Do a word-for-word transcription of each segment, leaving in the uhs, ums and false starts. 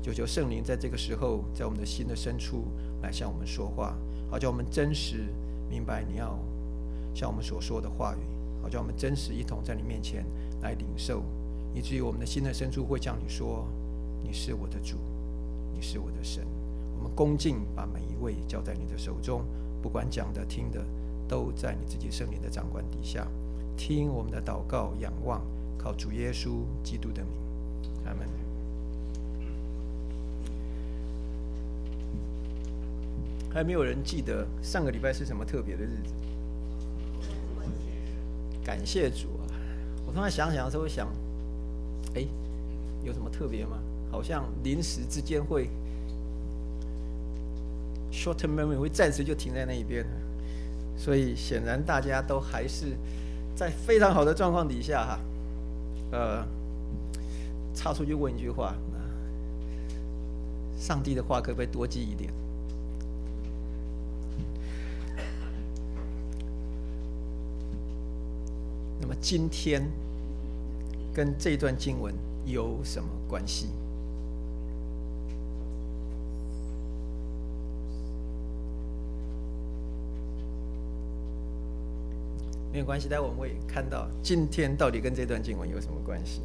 就求圣灵在这个时候，在我们的心的深处来向我们说话，好叫我们真实明白你要向我们所说的话语，好叫我们真实一同在你面前来领受，以至于我们的心的深处会向你说：你是我的主，你是我的神。我们恭敬把每一位交在你的手中，不管讲的听的，都在你自己圣灵的掌管底下。听我们的祷告，仰望，靠主耶稣基督的名，阿们。还没有人记得上个礼拜是什么特别的日子？感谢主啊！我突然想想的时候想，哎，有什么特别吗？好像临时之间会 short term memory 会暂时就停在那一边，所以显然大家都还是在非常好的状况底下哈。呃，插出去问一句话：上帝的话可不可以多记一点？那么今天跟这段经文有什么关系？没有关系，待会我们会看到今天到底跟这段经文有什么关系。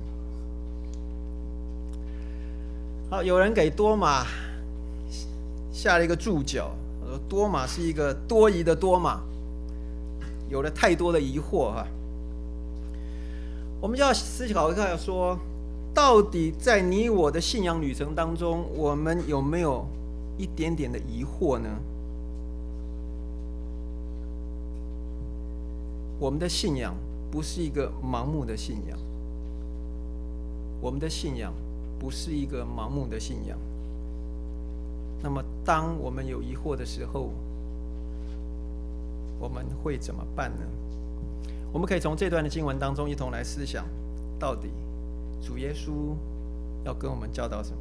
好，有人给多马下了一个注脚，说多马是一个多疑的多马，有了太多的疑惑哈。我们就要思考一下，说到底在你我的信仰旅程当中，我们有没有一点点的疑惑呢？我们的信仰不是一个盲目的信仰，我们的信仰不是一个盲目的信仰。那么，当我们有疑惑的时候，我们会怎么办呢？我们可以从这段的经文当中一同来思想，到底主耶稣要跟我们教导什么？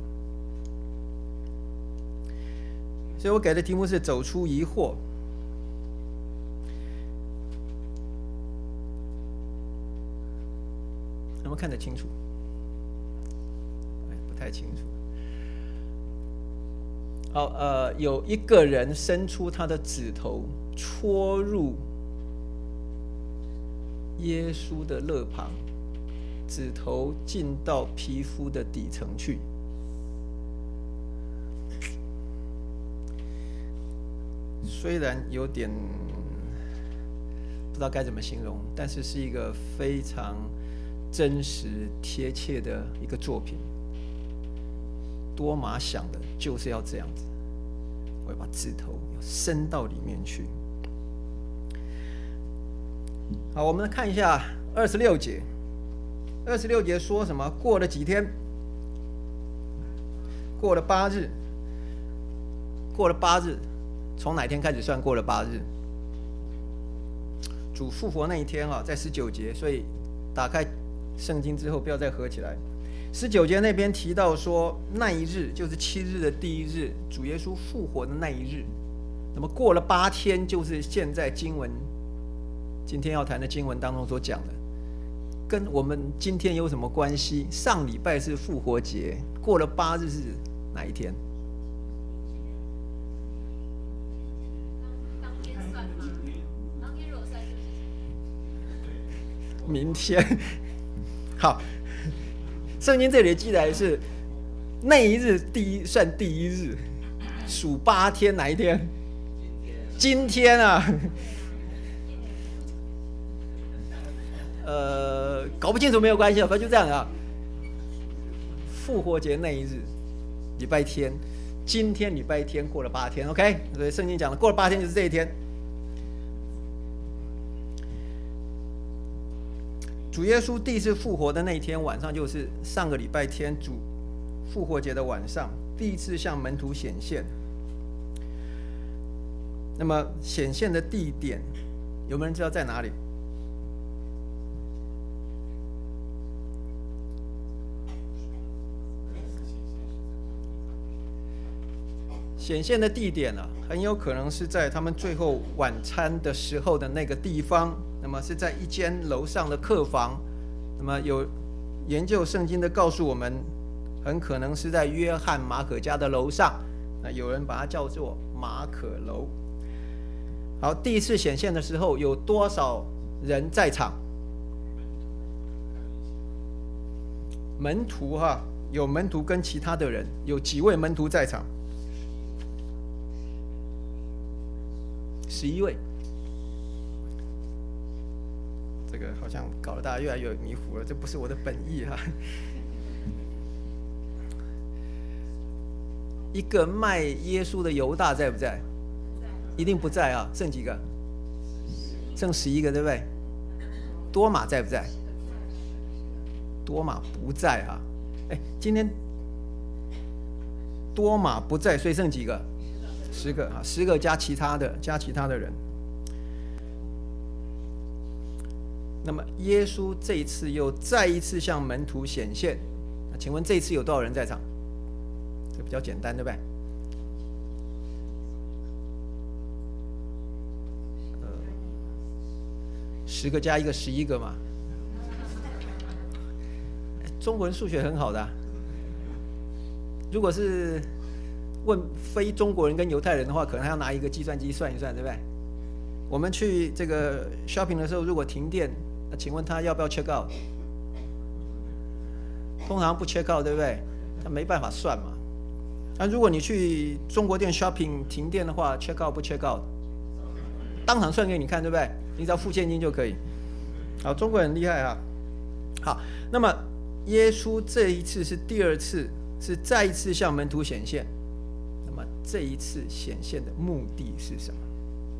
所以我给的题目是走出疑惑。能不能看得清楚？不太清楚。好，呃，有一个人伸出他的指头，戳入耶稣的肋旁，指头进到皮肤的底层去。虽然有点不知道该怎么形容，但是是一个非常真实贴切的一个作品。多马想的就是要这样子，我要把指头要伸到里面去。好，我们看一下二十六节。二十六节说什么？过了几天？过了八日。过了八日，从哪天开始算过了八日？主复活那一天啊，在十九节。所以打开圣经之后，不要再合起来。十九节那边提到说，那一日就是七日的第一日，主耶稣复活的那一日。那么过了八天，就是现在经文今天要谈的经文当中所讲的，跟我们今天有什么关系？上礼拜是复活节，过了八日是哪一天？ 当天算吗？当天如果算就是明天。好，圣经这里记载是那一日第一算第一日，数八天哪一天？今天啊。呃，搞不清楚没有关系，反正就这样啊。复活节那一日，礼拜天，今天礼拜天过了八天 ，OK？ 所以圣经讲了，过了八天就是这一天。主耶稣第一次复活的那一天晚上，就是上个礼拜天主复活节的晚上，第一次向门徒显现。那么显现的地点，有没有人知道在哪里？显现的地点啊，很有可能是在他们最后晚餐的时候的那个地方。那么是在一间楼上的客房。那么有研究圣经的告诉我们， 很可能是在约翰马可家的楼上，那有人把它叫做马可楼。好，第一次显现的时候有多少人在场？门徒哈，有门徒跟其他的人，有几位门徒在场？十一位。这个好像搞得大家越来越迷糊了，这不是我的本意哈。一个卖耶稣的犹大在不在？一定不在啊，剩几个？剩十一个，对不对？多马在不在？多马不在啊。哎，今天多马不在，所以剩几个？十个啊，十个加其他的，加其他的人。那么耶稣这一次又再一次向门徒显现，那请问这一次有多少人在场？这比较简单，对不对？呃，十个加一个，十一个嘛。中国人数学很好的啊，如果是问非中国人跟犹太人的话，可能还要拿一个计算机算一算，对不对？我们去这个 shopping 的时候，如果停电，那请问他要不要 check out？ 通常不 check out， 对不对？他没办法算嘛。那如果你去中国店 shopping 停电的话 ，check out 不 check out？ 当场算给你看，对不对？你只要付现金就可以。好，中国人很厉害啊。好，那么耶稣这一次是第二次，是再一次向门徒显现。那么这一次显现的目的是什么？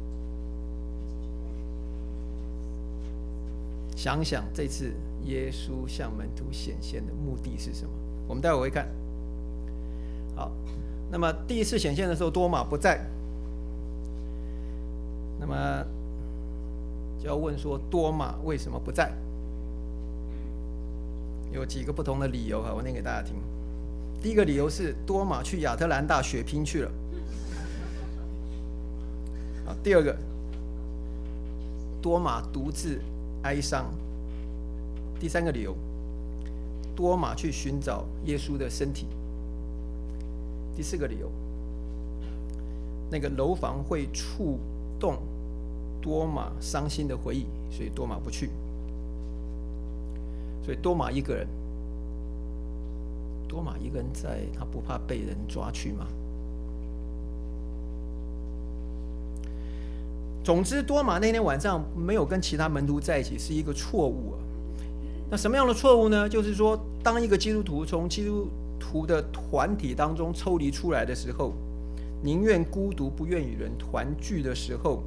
想想这次耶稣向门徒显现的目的是什么？我们待会会看。好，那么第一次显现的时候，多马不在，那么就要问说，多马为什么不在？有几个不同的理由哈，我念给大家听。第一个理由是多马去亚特兰大血拼去了。好，第二个，多马独自哀伤。第三个理由，多马去寻找耶稣的身体。第四个理由，那个楼房会触动多马伤心的回忆，所以多马不去。所以多马一个人，多马一个人在，他不怕被人抓去吗？总之，多马那天晚上没有跟其他门徒在一起，是一个错误啊。那什么样的错误呢？就是说，当一个基督徒从基督徒的团体当中抽离出来的时候，宁愿孤独，不愿与人团聚的时候，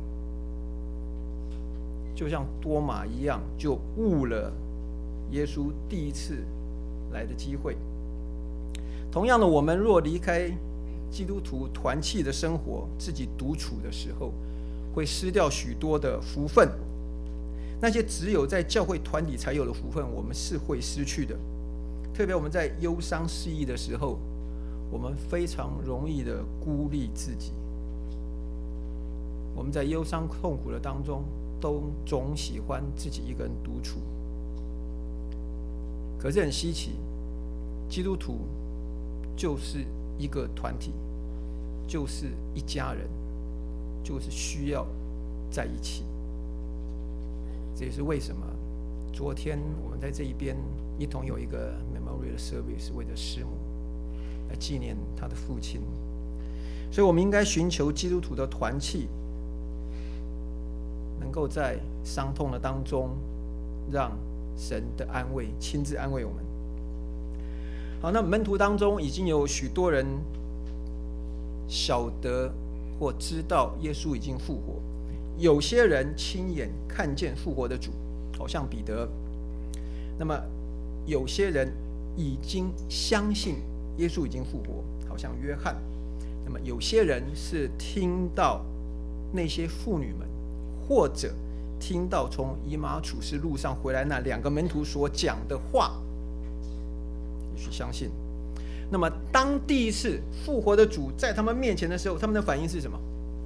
就像多马一样，就误了耶稣第一次来的机会。同样的，我们若离开基督徒团契的生活，自己独处的时候，会失掉许多的福分。那些只有在教会团体才有的福分，我们是会失去的。特别我们在忧伤失意的时候，我们非常容易的孤立自己。我们在忧伤痛苦的当中，都总喜欢自己一个人独处。可是很稀奇，基督徒就是一个团体，就是一家人，就是需要在一起。这也是为什么昨天我们在这一边一同有一个 memorial service， 为着师母来纪念他的父亲。所以我们应该寻求基督徒的团契，能够在伤痛的当中让神的安慰亲自安慰我们。好，那门徒当中已经有许多人晓得或知道耶稣已经复活，有些人亲眼看见复活的主，好像彼得。那么有些人已经相信耶稣已经复活，好像约翰。那么有些人是听到那些妇女们，或者听到从以马忤斯路上回来那两个门徒所讲的话，也许相信。那么当第一次复活的主在他们面前的时候，他们的反应是什么？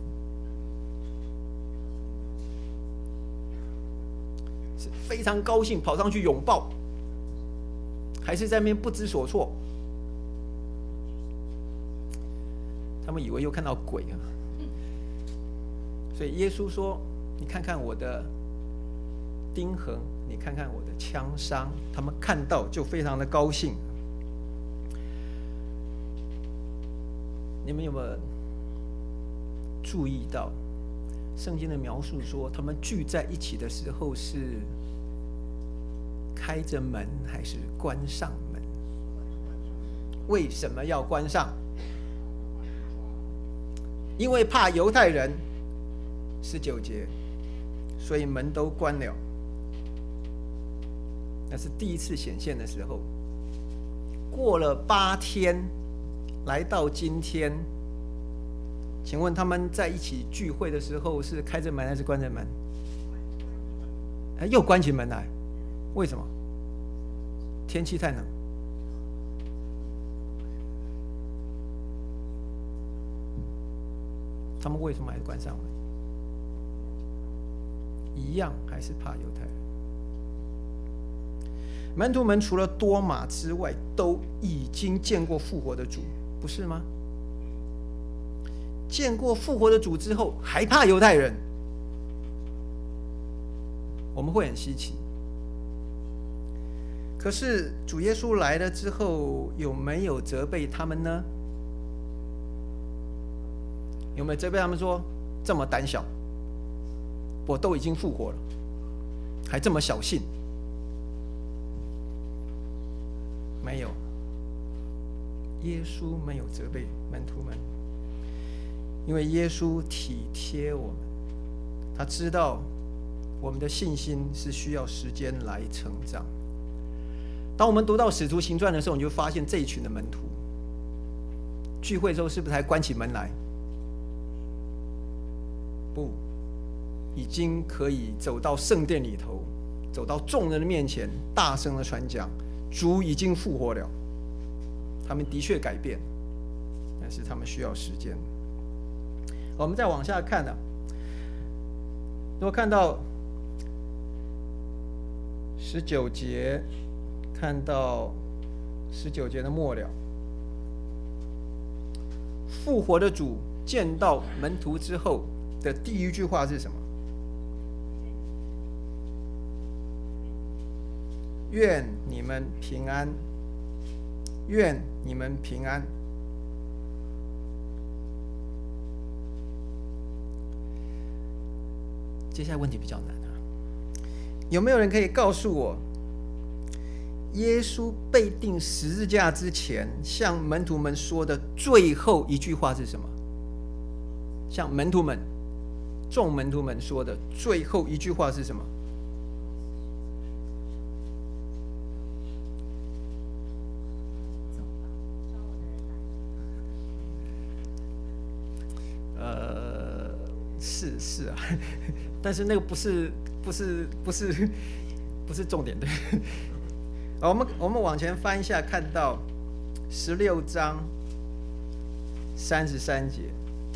是非常高兴跑上去拥抱，还是在那边不知所措？ 他们以为又看到鬼啊。所以耶稣说：“你看看我的钉痕，你看看我的枪伤。”他们看到就非常的高兴。你们有没有注意到，圣经的描述说，他们聚在一起的时候是开着门还是关上门？为什么要关上？因为怕犹太人。十九节，所以门都关了。那是第一次显现的时候。过了八天，来到今天，请问他们在一起聚会的时候是开着门还是关着门？哎，又关起门来，为什么？天气太冷。他们为什么还是关上门？一样还是怕犹太人。门徒们除了多马之外，都已经见过复活的主，不是吗？见过复活的主之后，还怕犹太人，我们会很稀奇。可是主耶稣来了之后，有没有责备他们呢？有没有责备他们说这么胆小？我都已经复活了，还这么小信？没有，耶稣没有责备门徒们，因为耶稣体贴我们，他知道我们的信心是需要时间来成长。当我们读到《使徒行传》的时候，你就发现这一群的门徒聚会的时候，是不是还关起门来？不。已经可以走到圣殿里头，走到众人的面前，大声的传讲，主已经复活了。他们的确改变，但是他们需要时间。我们再往下看呢、啊，如果看到十九节，看到十九节的末了，复活的主见到门徒之后的第一句话是什么？愿你们平安，愿你们平安。接下来问题比较难啊，有没有人可以告诉我，耶稣被钉十字架之前，向门徒们说的最后一句话是什么？向门徒们、众门徒们说的最后一句话是什么？呃，是是啊，但是那个不是不是不是不是重点，对。我们我们往前翻一下，看到十六章三十三节，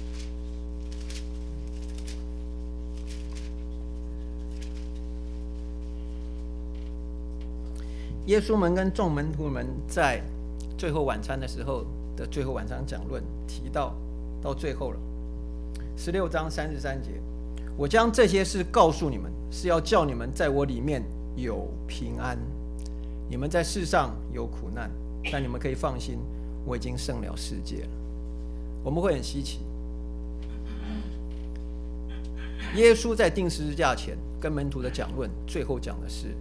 耶稣们跟众门徒们在最后晚餐的时候的最后晚餐讲论提到到最后了，十六章三十三节，我将这些事告诉你们，是要叫你们在我里面有平安。你们在世上有苦难，但你们可以放心，我已经胜了世界了。我们会很稀奇，耶稣在钉十字架前跟门徒的讲论，最后讲的是，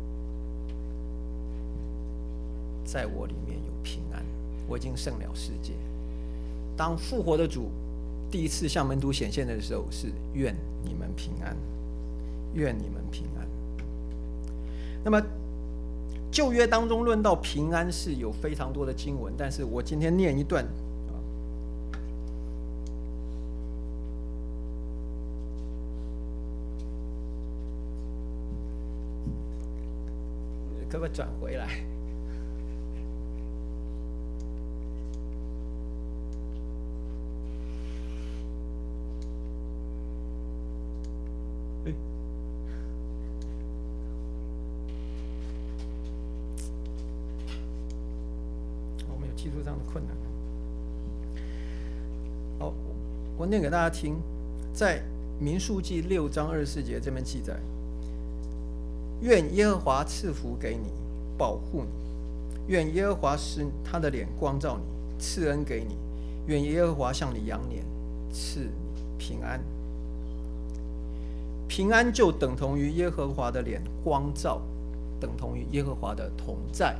在我里面有平安，我已经胜了世界。当复活的主第一次向门徒显现的时候，是愿你们平安，愿你们平安。那么旧约当中论到平安是有非常多的经文，但是我今天念一段，可不可以转回来？技术上的困难。 好，我念给大家听，在民数记六章二十四节这边记载：愿耶和华赐福给你，保护你；愿耶和华使他的脸光照你，赐恩给你；愿耶和华向你扬脸，赐你平安。平安就等同于耶和华的脸光照，等同于耶和华的同在。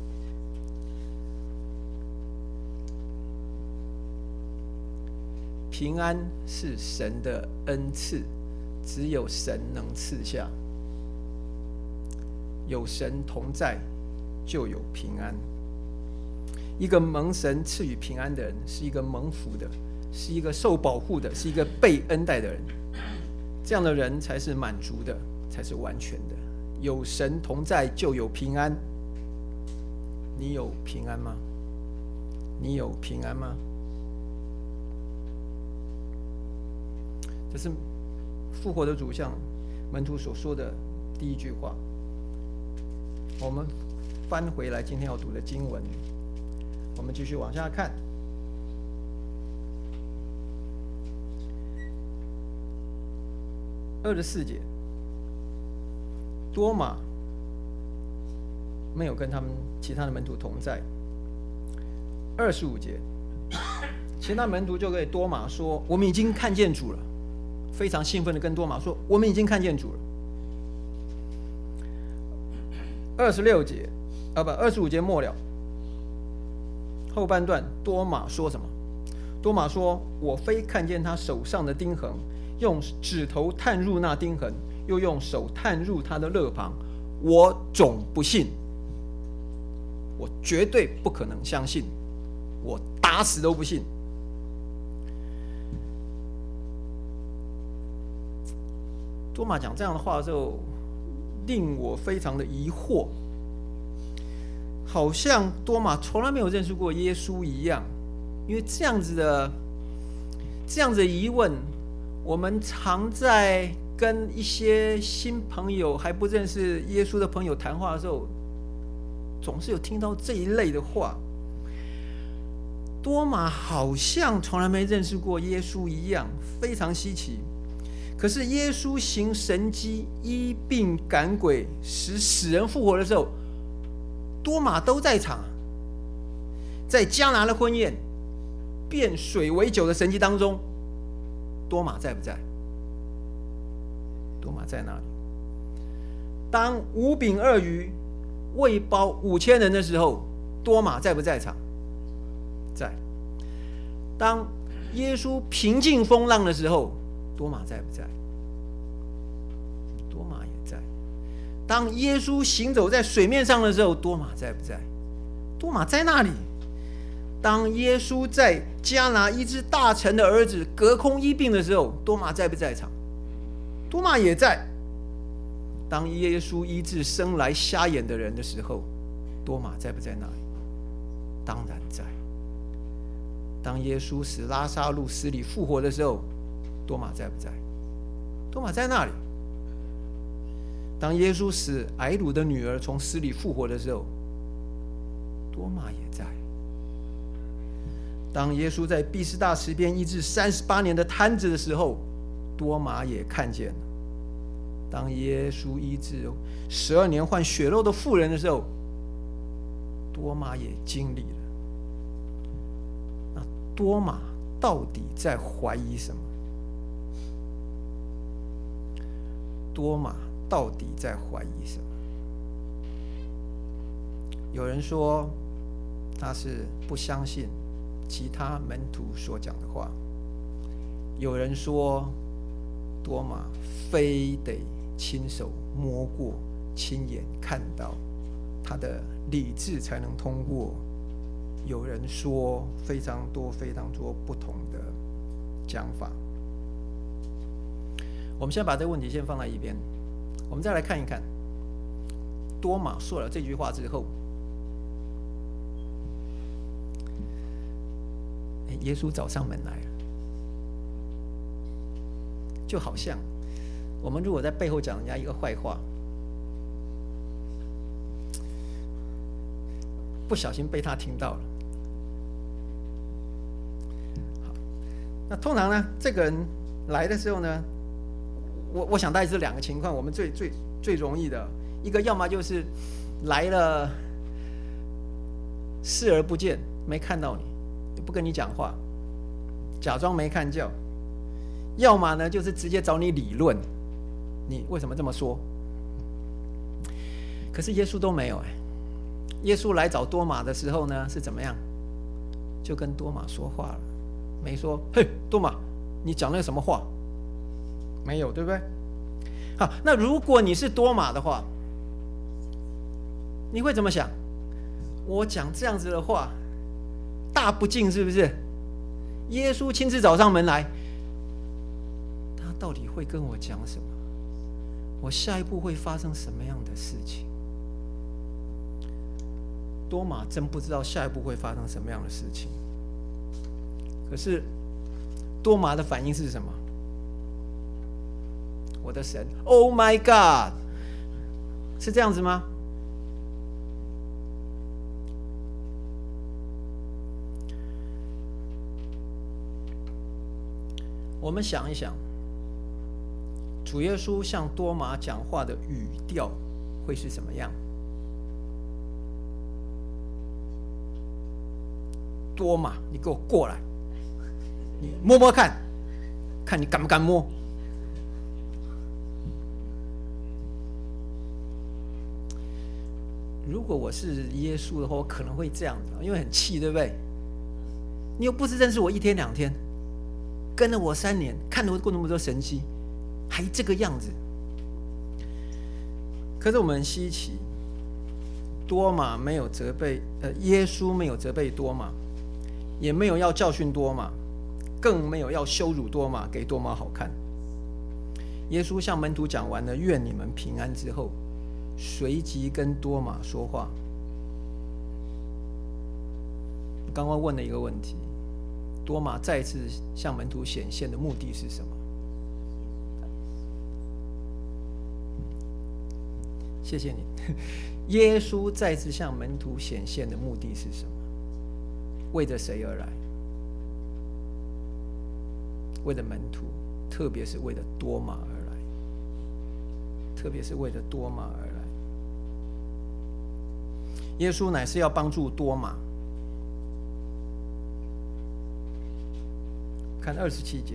平安是神的恩赐，只有神能赐下。有神同在，就有平安。一个蒙神赐予平安的人，是一个蒙福的，是一个受保护的，是一个被恩待的人。这样的人才是满足的，才是完全的。有神同在，就有平安。你有平安吗？你有平安吗？这是复活的主向门徒所说的第一句话。我们翻回来今天要读的经文，我们继续往下看。二十四节，多马没有跟他们其他的门徒同在。二十五节，其他门徒就对多马说：“我们已经看见主了。”非常兴奋的跟多马说：“我们已经看见主了。”二十六节，啊不，二十五节末了，后半段，多马说什么？多马说：“我非看见他手上的钉痕，用指头探入那钉痕，又用手探入他的肋旁，我总不信。我绝对不可能相信，我打死都不信。”多马讲这样的话的时候，令我非常的疑惑，好像多马从来没有认识过耶稣一样。因为这样子的这样子的疑问，我们常在跟一些新朋友还不认识耶稣的朋友谈话的时候，总是有听到这一类的话。多马好像从来没认识过耶稣一样，非常稀奇。可是耶稣行神迹、医病赶鬼、使死人复活的时候，多马都在场。在迦拿的婚宴变水为酒的神迹当中，多马在不在？多马在哪里？当五饼二鱼喂饱五千人的时候，多马在不在场？在。当耶稣平静风浪的时候，多马在不在？多马也在。当耶稣行走在水面上的时候，多马在不在？多马在那里。当耶稣在迦拿医治大臣的儿子隔空医病的时候，多马在不在场？多马也在。当耶稣医治生来瞎眼的人的时候，多马在不在那里？当然在。当耶稣使拉撒路死里复活的时候，多马在不在？多马在那里。当耶稣使埃鲁的女儿从死里复活的时候，多马也在。当耶稣在毕士大池边医治三十八年的瘫子的时候，多马也看见了。当耶稣医治十二年患血肉的妇人的时候，多马也经历了。那多马到底在怀疑什么？多马到底在怀疑什么？有人说他是不相信其他门徒所讲的话，有人说多马非得亲手摸过、亲眼看到，他的理智才能通过。有人说非常多、非常多不同的讲法。我们先把这个问题先放在一边，我们再来看一看多马说了这句话之后，耶稣找上门来了。就好像我们如果在背后讲人家一个坏话，不小心被他听到了。好， 那通常呢，这个人来的时候呢，我我想大概是两个情况，我们最最最容易的一个，要么就是来了视而不见，没看到你，也不跟你讲话，假装没看见；要么呢，就是直接找你理论，你为什么这么说？可是耶稣都没有哎，耶稣来找多马的时候呢，是怎么样？就跟多马说话了，没说嘿，多马，你讲那个什么话？没有，对不对？好，那如果你是多马的话，你会怎么想？我讲这样子的话，大不敬是不是？耶稣亲自找上门来，他到底会跟我讲什么？我下一步会发生什么样的事情？多马真不知道下一步会发生什么样的事情。可是多马的反应是什么？我的神 ，Oh my God， 是这样子吗？我们想一想，主耶稣向多马讲话的语调会是什么样？多马，你给我过来，你摸摸看，看你敢不敢摸？如果我是耶稣的话，我可能会这样子，因为很气，对不对？你又不是认识我一天两天，跟了我三年，看了我过那么多神迹，还这个样子。可是我们很稀奇，多马没有责备，呃，耶稣没有责备多马，也没有要教训多马，更没有要羞辱多马，给多马好看。耶稣向门徒讲完了愿你们平安之后，随即跟多马说话。刚刚问了一个问题，多马再次向门徒显现的目的是什么？谢谢你。耶稣再次向门徒显现的目的是什么？为着谁而来？为了门徒，特别是为了多马而来，特别是为了多马而来。耶稣乃是要帮助多马。看二十七节，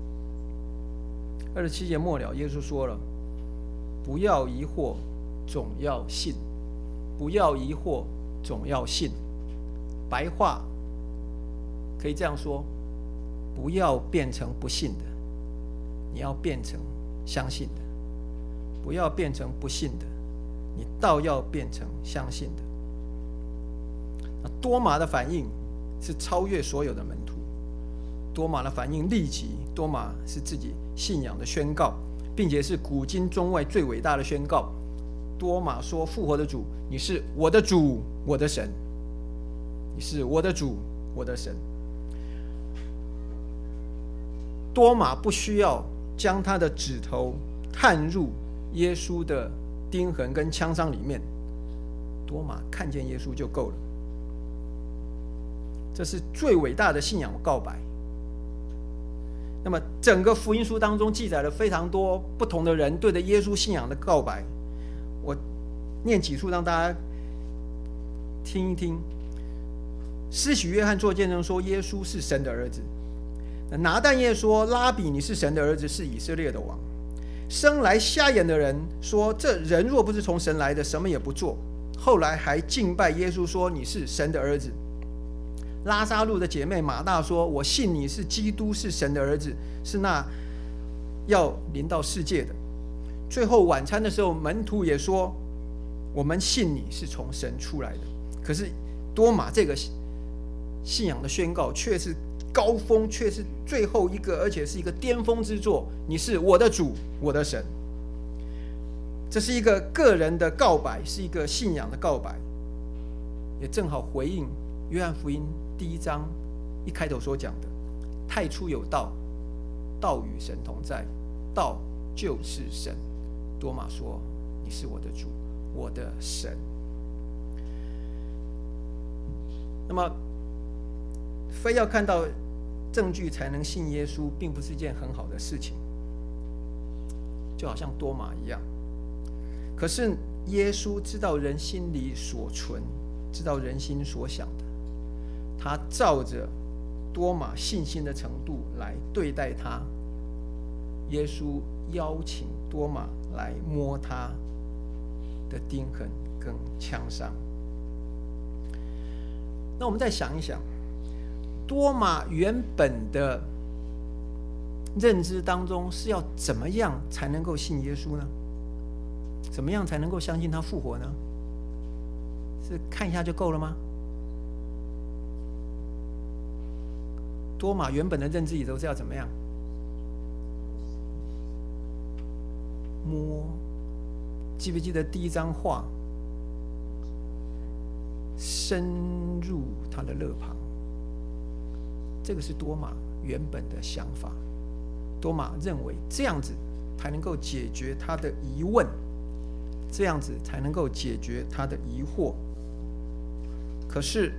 二十七节末了，耶稣说了：“不要疑惑，总要信；不要疑惑，总要信。”白话可以这样说：不要变成不信的，你要变成相信的；不要变成不信的，你倒要变成相信的。那多马的反应是超越所有的门徒。多马的反应立即，多马是自己信仰的宣告，并且是古今中外最伟大的宣告。多马说：“复活的主，你是我的主，我的神。你是我的主，我的神。”多马不需要将他的指头探入耶稣的钉痕跟枪伤里面，多马看见耶稣就够了。这是最伟大的信仰告白。那么整个福音书当中记载了非常多不同的人对着耶稣信仰的告白，我念几处让大家听一听。施洗约翰做见证说耶稣是神的儿子，拿但业说拉比你是神的儿子，是以色列的王。生来瞎眼的人说这人若不是从神来的，什么也不做，后来还敬拜耶稣说你是神的儿子。拉撒路的姐妹马大说我信你是基督，是神的儿子，是那要临到世界的。最后晚餐的时候，门徒也说我们信你是从神出来的。可是多马这个信仰的宣告却是高峰，却是最后一个，而且是一个巅峰之作。你是我的主，我的神。这是一个个人的告白，是一个信仰的告白，也正好回应约翰福音第一章一开头所讲的：太初有道，道与神同在，道就是神。多马说：“你是我的主，我的神。”那么，非要看到证据才能信耶稣，并不是一件很好的事情，就好像多马一样。可是耶稣知道人心里所存，知道人心所想的，他照着多马信心的程度来对待他。耶稣邀请多马来摸他的钉痕跟枪伤。那我们再想一想，多马原本的认知当中是要怎么样才能够信耶稣呢？怎么样才能够相信他复活呢？是看一下就够了吗？多马原本的认知里头是要怎么样？摸，记不记得第一张画？深入他的肋旁，这个是多马原本的想法。多马认为这样子才能够解决他的疑问，这样子才能够解决他的疑惑。可是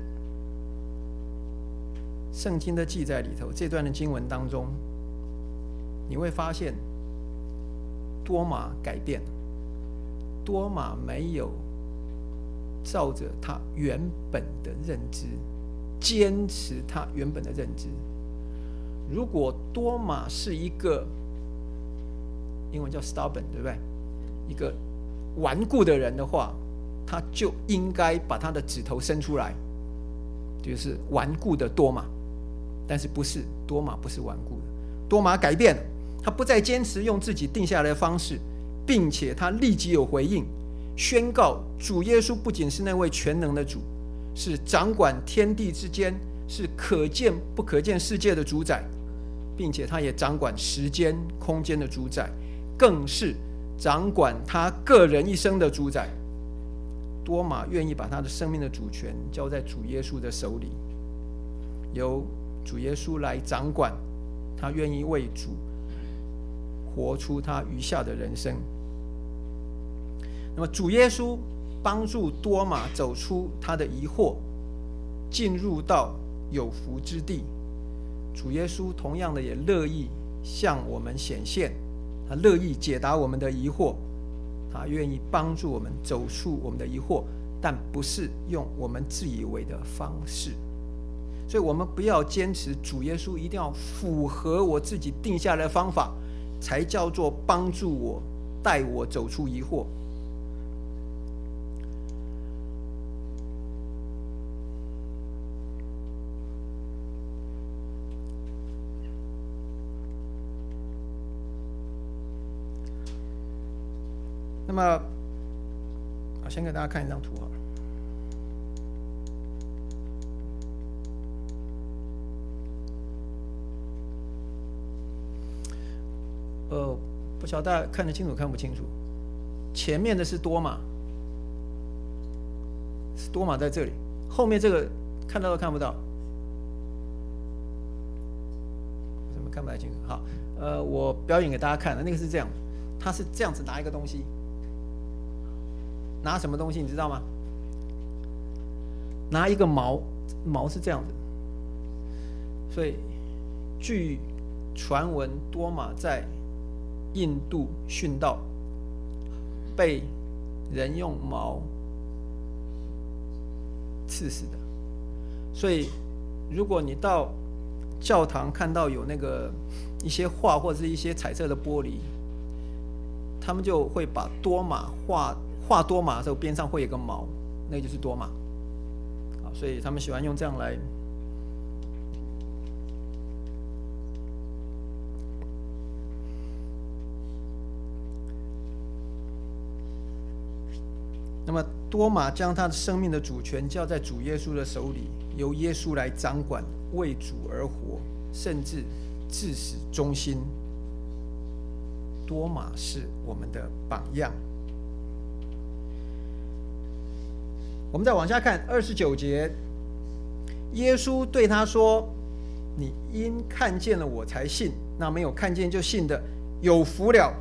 圣经的记载里头，这段的经文当中，你会发现多马改变了。多马没有照着他原本的认知，坚持他原本的认知。如果多马是一个英文叫 stubborn， 对不对？一个顽固的人的话，他就应该把他的指头伸出来，就是顽固的多马。但是不是，多马不是顽固的，多马改变了，他不再坚持用自己定下来的方式，并且他立即有回应，宣告主耶稣不仅是那位全能的主，是掌管天地之间，是可见不可见世界的主宰，并且他也掌管时间空间的主宰，更是掌管他个人一生的主宰。多马愿意把他的生命的主权交在主耶稣的手里，由主耶稣来掌管，他愿意为主活出他余下的人生。那么主耶稣帮助多马走出他的疑惑，进入到有福之地。主耶稣同样的也乐意向我们显现，他乐意解答我们的疑惑，他愿意帮助我们走出我们的疑惑，但不是用我们自以为的方式。所以我们不要坚持主耶稣一定要符合我自己定下来的方法才叫做帮助我，带我走出疑惑。那么先给大家看一张图好了。呃，不晓得大家看得清楚看不清楚？前面的是多马，是多马在这里，后面这个看到都看不到，怎么看不太清楚？好，呃，我表演给大家看的那个是这样，他是这样子拿一个东西，拿什么东西你知道吗？拿一个矛，矛是这样子，所以据传闻，多马在印度殉道，被人用矛刺死的。所以如果你到教堂看到有那个一些画或者是一些彩色的玻璃，他们就会把多马画画多马的时候边上会有个矛，那就是多马。所以他们喜欢用这样来那么多马将他的生命的主权交在主耶稣的手里，由耶稣来掌管，为主而活，甚至至死忠心。多马是我们的榜样。我们再往下看二十九节，耶稣对他说：“你因看见了我才信，那没有看见就信的，有福了。”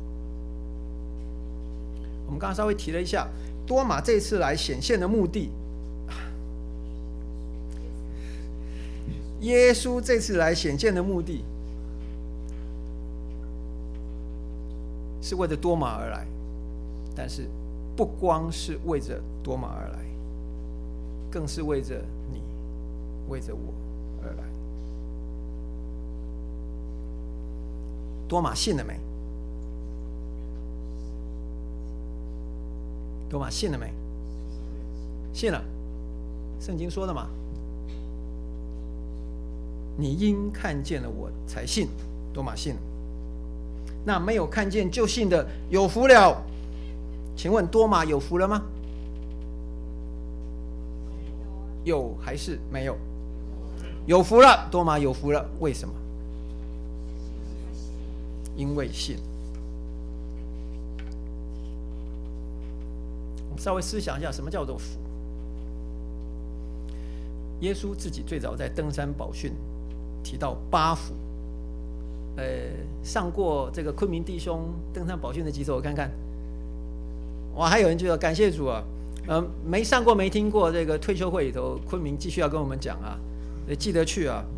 我们刚刚稍微提了一下，多马这次来显现的目的， 耶稣这次来显现的目的，是为着多马而来，但是不光是为着多马而来，更是为着你，为着我而来。多马信了没？多马信了没？信了。圣经说的嘛，你因看见了我才信。多马信了。那没有看见就信的有福了。请问多马有福了吗？有还是没有？有福了，多马有福了。为什么？因为信。我们稍微思想一下，什么叫做福？耶稣自己最早在登山宝训提到八福。呃，上过这个昆明弟兄登山宝训的几首，我看看。哇，还有人就说感谢主啊。呃，没上过没听过这个退休会里头，昆明继续要跟我们讲啊，记得去啊。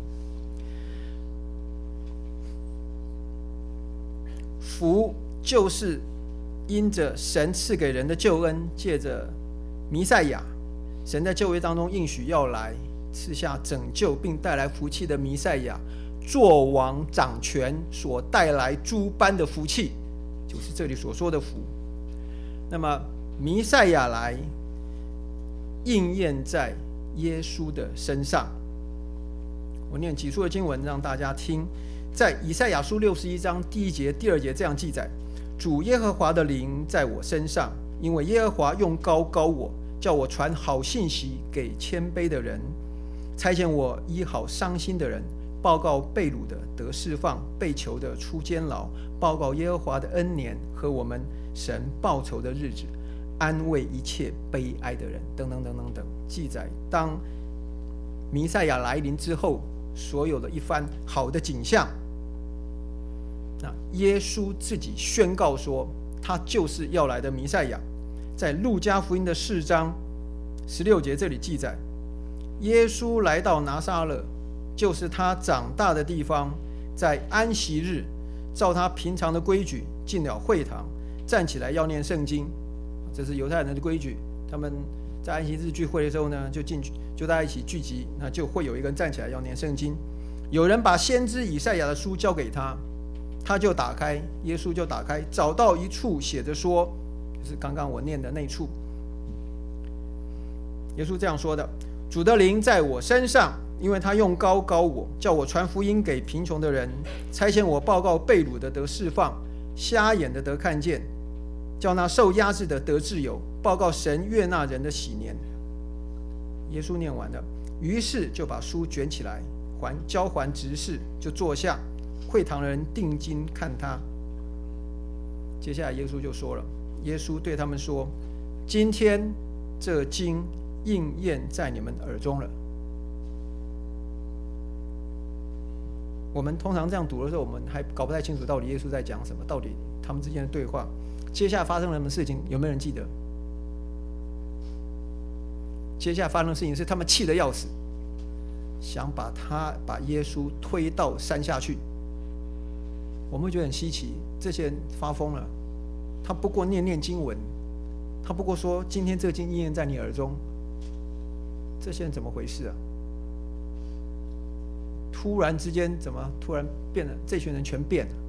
福就是因着神赐给人的救恩，借着弥赛亚，神在旧约当中应许要来赐下拯救并带来福气的弥赛亚，作王掌权所带来诸般的福气，就是这里所说的福。那么弥赛亚来应验在耶稣的身上。我念几处的经文让大家听。在以赛亚书六十一章第一节第二节这样记载：主耶和华的灵在我身上，因为耶和华用膏膏我，叫我传好信息给谦卑的人，差遣我医好伤心的人，报告被掳的得释放，被囚的出监牢，报告耶和华的恩年和我们神报仇的日子，安慰一切悲哀的人，等等等等等。记载当弥赛亚来临之后，所有的一番好的景象。那耶稣自己宣告说，他就是要来的弥赛亚。在路加福音的四章十六节这里记载，耶稣来到拿撒勒，就是他长大的地方，在安息日，照他平常的规矩进了会堂，站起来要念圣经。这是犹太人的规矩，他们在安息日聚会的时候呢，就进去，就大家一起聚集，那就会有一个人站起来要念圣经。有人把先知以赛亚的书交给他，他就打开，耶稣就打开，找到一处写着说，就是刚刚我念的那处。耶稣这样说的：主的灵在我身上，因为他用膏膏我，叫我传福音给贫穷的人，差遣我报告被掳的得释放，瞎眼的得看见，叫那受压制的得自由，报告神悦纳人的喜年。耶稣念完了，于是就把书卷起来，还交还执事，就坐下。会堂的人定睛看他。接下来耶稣就说了，耶稣对他们说：今天这经应验在你们耳中了。我们通常这样读的时候，我们还搞不太清楚到底耶稣在讲什么，到底他们之间的对话，接下来发生了什么事情，有没有人记得？接下来发生的事情是他们气得要死，想把他把耶稣推到山下去。我们会觉得很稀奇，这些人发疯了，他不过念念经文，他不过说今天这个经应验在你耳中，这些人怎么回事啊？突然之间怎么突然变了？这群人全变了。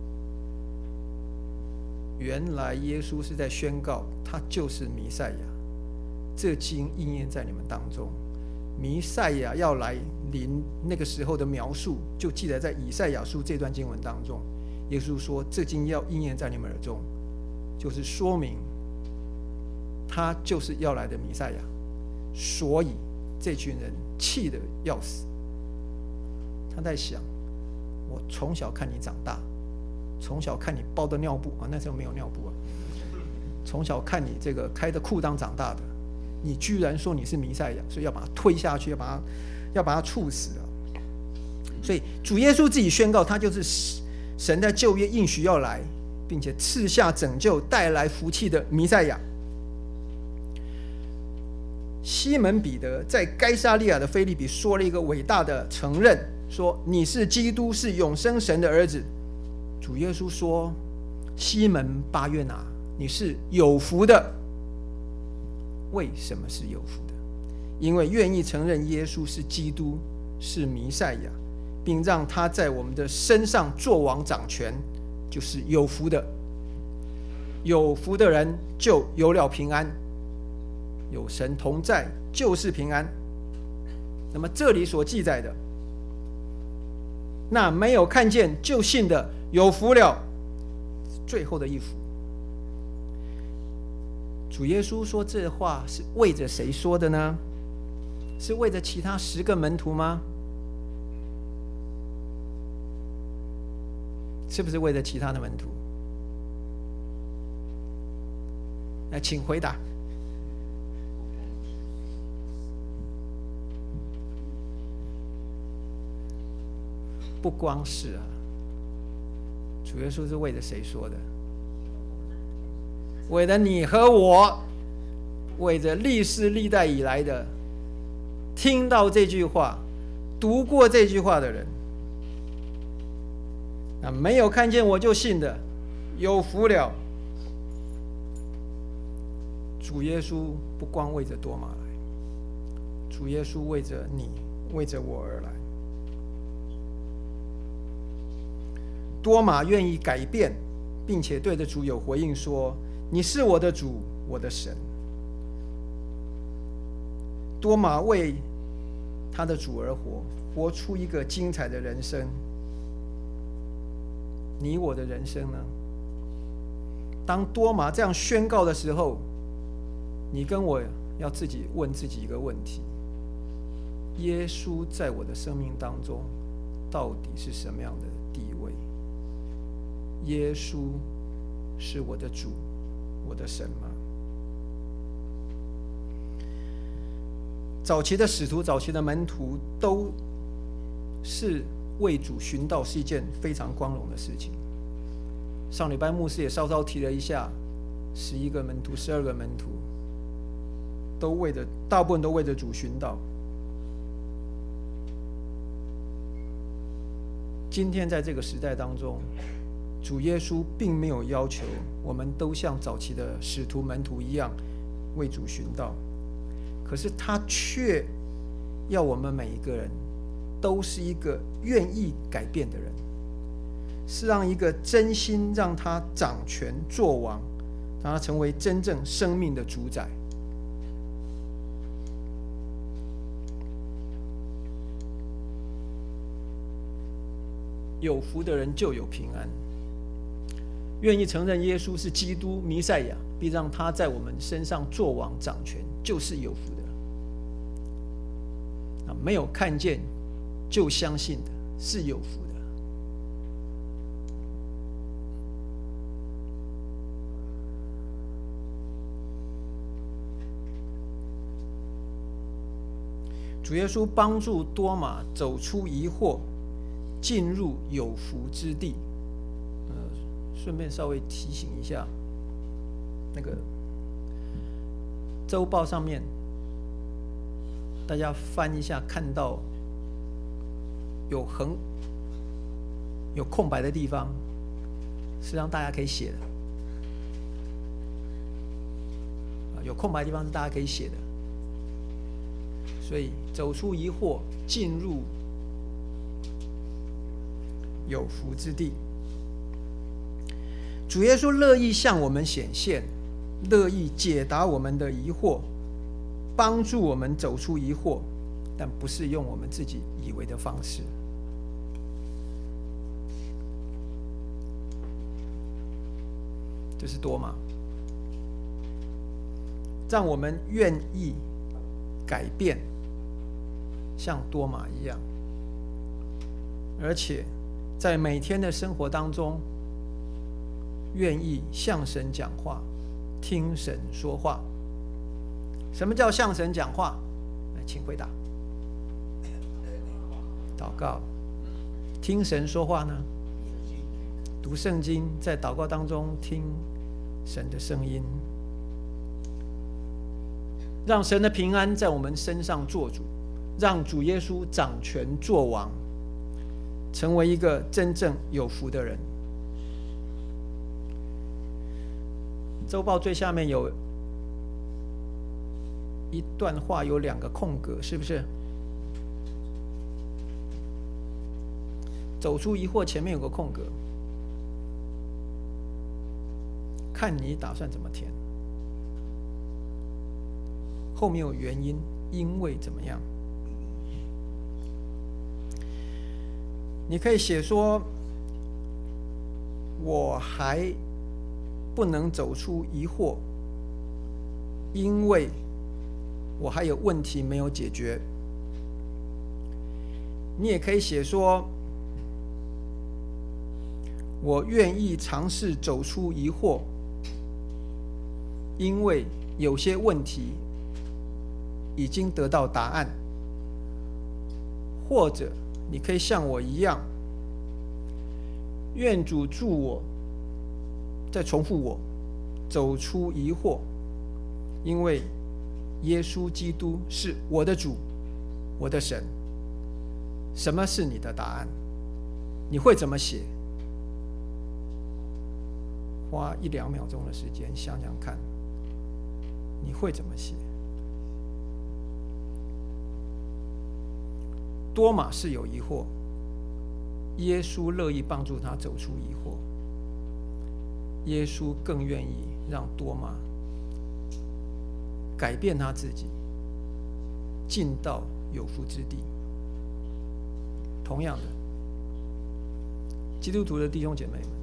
原来耶稣是在宣告，他就是弥赛亚，这经应验在你们当中。弥赛亚要来临那个时候的描述，就记载在以赛亚书这段经文当中。耶稣说，这经要应验在你们耳中，就是说明他就是要来的弥赛亚。所以这群人气得要死。他在想，我从小看你长大，从小看你包的尿布啊，那时候没有尿布啊，从小看你这个开的裤裆长大的，你居然说你是弥赛亚，所以要把他推下去，要把他要把他处死啊！所以主耶稣自己宣告，他就是神在旧约应许要来，并且赐下拯救、带来福气的弥赛亚。 西门彼得在该撒利亚的腓立比说了一个伟大的承认，说你是基督，是永生神的儿子。主耶稣说，西门巴约拿，你是有福的。为什么是有福的？因为愿意承认耶稣是基督，是弥赛亚，并让他在我们的身上作王掌权，就是有福的。有福的人就有了平安，有神同在就是平安。那么这里所记载的，那没有看见就信的有福了，最后的一福。主耶稣说这话是为着谁说的呢？是为着其他十个门徒吗？是不是为着其他的门徒？来，请回答。不光是啊，主耶稣是为着谁说的？为了你和我，为着历世历代以来的听到这句话、读过这句话的人。那没有看见我就信的，有福了。主耶稣不光为着多马来，主耶稣为着你，为着我而来。多马愿意改变，并且对着主有回应说，你是我的主，我的神。多马为他的主而活，活出一个精彩的人生。你我的人生呢？当多马这样宣告的时候，你跟我要自己问自己一个问题：耶稣在我的生命当中到底是什么样的地位？耶稣是我的主，我的神吗？早期的使徒、早期的门徒都是为主寻道，是一件非常光荣的事情。上礼拜牧师也稍稍提了一下，十一个门徒、十二个门徒，都为着大部分都为着主寻道。今天在这个时代当中，主耶稣并没有要求我们都像早期的使徒门徒一样为主寻道，可是他却要我们每一个人都是一个愿意改变的人，是让一个真心让他掌权作王，让他成为真正生命的主宰。有福的人就有平安，愿意承认耶稣是基督弥赛亚，并让他在我们身上作王掌权，就是有福的。没有看见就相信的是有福的。主耶稣帮助多马走出疑惑，进入有福之地。呃，顺便稍微提醒一下，那个周报上面，大家翻一下，看到有横有空白的地方，是让大家可以写的。有空白的地方是大家可以写的。所以走出疑惑，进入有福之地。主耶稣乐意向我们显现，乐意解答我们的疑惑，帮助我们走出疑惑，但不是用我们自己以为的方式。这是多马，让我们愿意改变，像多马一样，而且在每天的生活当中，愿意向神讲话，听神说话。什么叫向神讲话？来，请回答。祷告。听神说话呢？读圣经，在祷告当中听神的声音。 让神的平安在我们身上做主，让主耶稣掌权作王，成为一个真正有福的人。周报最下面有一段话，有两个空格，是不是？走出疑惑前面有个空格，看你打算怎么填。后面有原因，因为怎么样？你可以写说，我还不能走出疑惑，因为我还有问题没有解决。你也可以写说，我愿意尝试走出疑惑，因为有些问题已经得到答案。或者你可以像我一样，愿主助我，再重复我，走出疑惑，因为耶稣基督是我的主，我的神。什么是你的答案？你会怎么写？花一两秒钟的时间想想看，你会怎么写？多马是有疑惑，耶稣乐意帮助他走出疑惑，耶稣更愿意让多马改变他自己，进到有福之地。同样的，基督徒的弟兄姐妹们，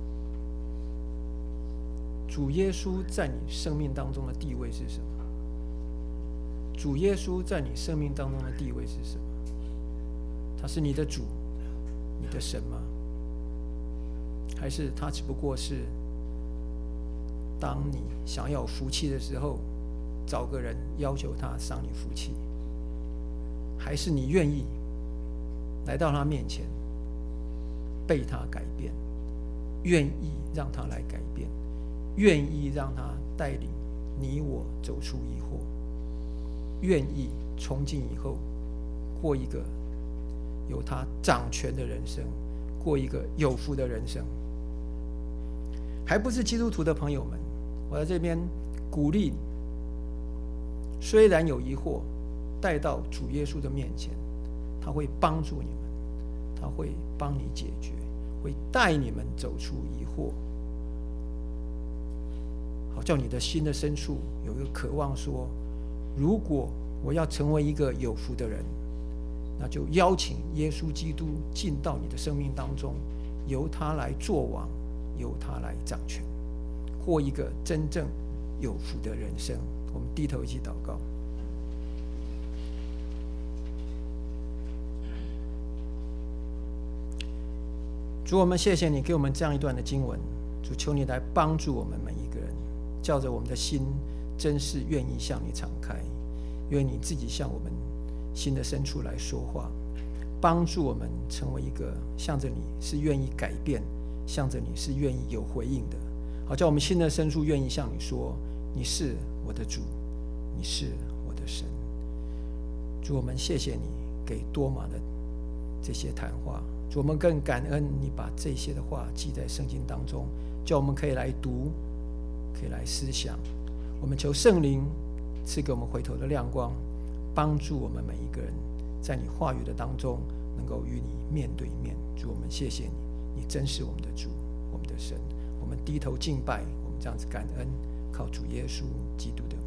主耶稣在你生命当中的地位是什么？主耶稣在你生命当中的地位是什么？他是你的主，你的神吗？还是他只不过是当你想要有福气的时候，找个人要求他赏你福气？还是你愿意来到他面前，被他改变，愿意让他来改变，愿意让他带领你我走出疑惑，愿意从今以后过一个有他掌权的人生，过一个有福的人生？还不是基督徒的朋友们，我在这边鼓励你，虽然有疑惑，带到主耶稣的面前，他会帮助你们，他会帮你解决，会带你们走出疑惑，好叫你的心的深处有一个渴望说，如果我要成为一个有福的人，那就邀请耶稣基督进到你的生命当中，由他来作王，由他来掌权，过一个真正有福的人生。我们低头一起祷告。主，我们谢谢你给我们这样一段的经文，主，求你来帮助我们每一个人，叫着我们的心真是愿意向你敞开，愿你自己向我们心的深处来说话，帮助我们成为一个向着你是愿意改变，向着你是愿意有回应的，好叫我们心的深处愿意向你说，你是我的主，你是我的神。主，我们谢谢你给多马的这些谈话，主，我们更感恩你把这些的话记在圣经当中，叫我们可以来读，可以来思想。我们求圣灵赐给我们回头的亮光，帮助我们每一个人在你话语的当中能够与你面对面。主，我们谢谢你，你真是我们的主，我们的神。我们低头敬拜，我们这样子感恩，靠主耶稣基督的